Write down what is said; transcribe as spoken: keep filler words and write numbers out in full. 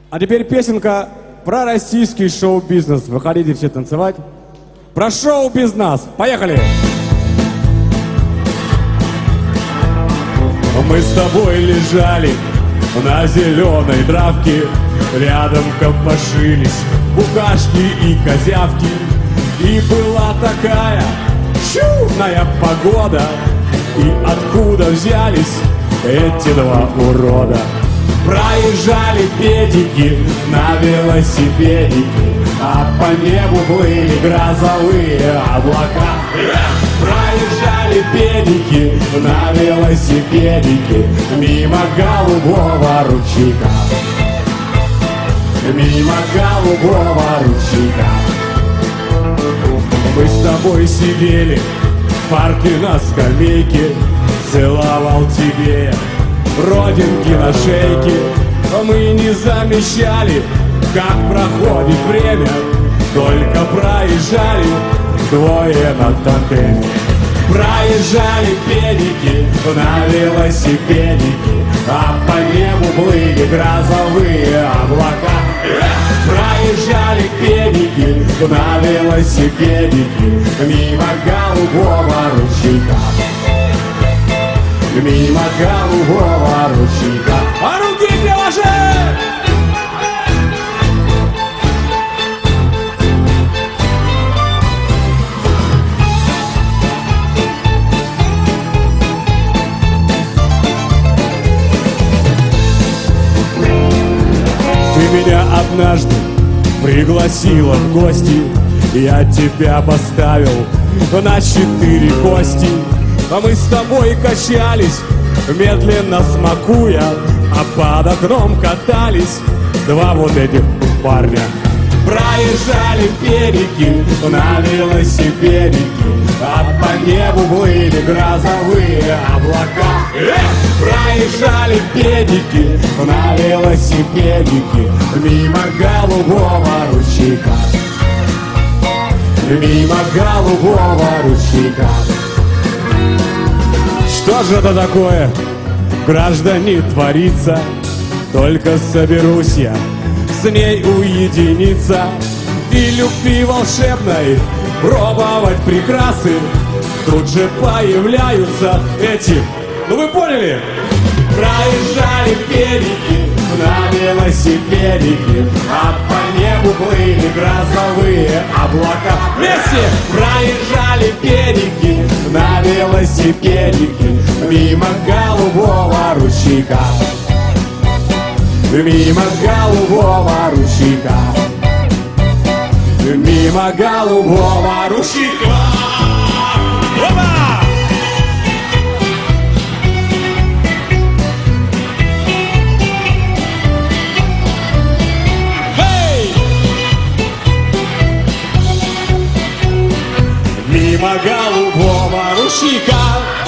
А теперь песенка про российский шоу-бизнес. Выходите все танцевать. Про шоу-бизнес. Поехали! Мы с тобой лежали на зеленой травке, рядом копошились букашки и козявки. И была такая чудная погода. И откуда взялись эти два урода? Проезжали педики на велосипедике, а по небу плыли грозовые облака. Проезжали педики на велосипедике мимо голубого ручейка, мимо голубого ручейка. Мы с тобой сидели в парке на скамейке, целовал тебе родинки на шейке. Мы не замечали, как проходит время, только проезжали двое на тандеме. Проезжали педики на велосипедике, а по небу плыли грозовые облака. Проезжали педики на велосипедике мимо голубого ручейка, мимо голубого ручейка. А руки приложи! Ты меня однажды пригласила в гости, я тебя поставил на четыре кости. А мы с тобой качались, медленно смакуя, а под окном катались два вот этих парня. Проезжали педики на велосипедике, а по небу плыли грозовые облака. Эх! Проезжали педики на велосипедике мимо голубого ручейка, мимо голубого ручейка. Что же это такое, граждане, творится? Только соберусь я с ней уединиться и любви волшебной пробовать прекрасы. Тут же появляются эти, ну вы поняли? Проезжали педики на велосипедике, а по небу плыли грозовые облака. Вместе проезжали педики на велосипедике мимо голубого ручейка, мимо голубого ручейка, мимо голубого ручейка. Опа! Мимо голубого ручейка.